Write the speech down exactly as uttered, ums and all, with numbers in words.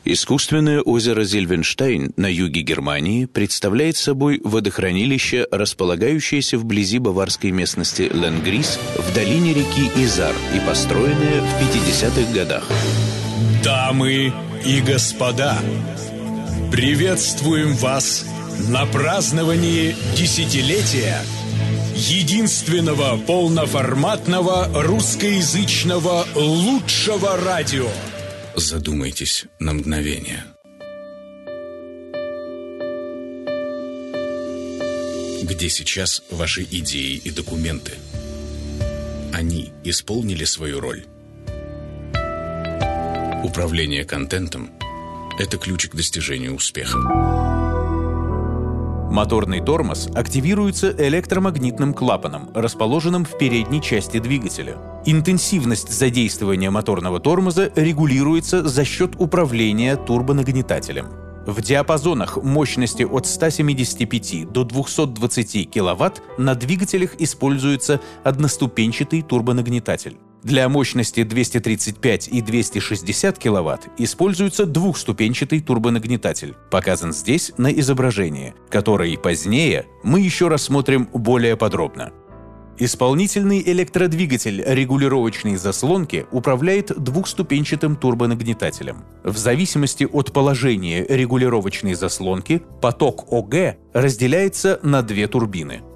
Искусственное озеро Зильвенштейн на юге Германии представляет собой водохранилище, располагающееся вблизи баварской местности Ленгрис в долине реки Изар и построенное в пятидесятых годах. Дамы и господа, приветствуем вас на праздновании десятилетия единственного полноформатного русскоязычного лучшего радио. Задумайтесь на мгновение. Где сейчас ваши идеи и документы? Они исполнили свою роль? Управление контентом – это ключ к достижению успеха. Моторный тормоз активируется электромагнитным клапаном, расположенным в передней части двигателя. Интенсивность задействования моторного тормоза регулируется за счет управления турбонагнетателем. В диапазонах мощности от ста семидесяти пяти до двухсот двадцати киловатт на двигателях используется одноступенчатый турбонагнетатель. Для мощности двести тридцать пять и двести шестьдесят киловатт используется двухступенчатый турбонагнетатель, показан здесь на изображении, который позднее мы еще рассмотрим более подробно. Исполнительный электродвигатель регулировочной заслонки управляет двухступенчатым турбонагнетателем. В зависимости от положения регулировочной заслонки поток ОГ разделяется на две турбины.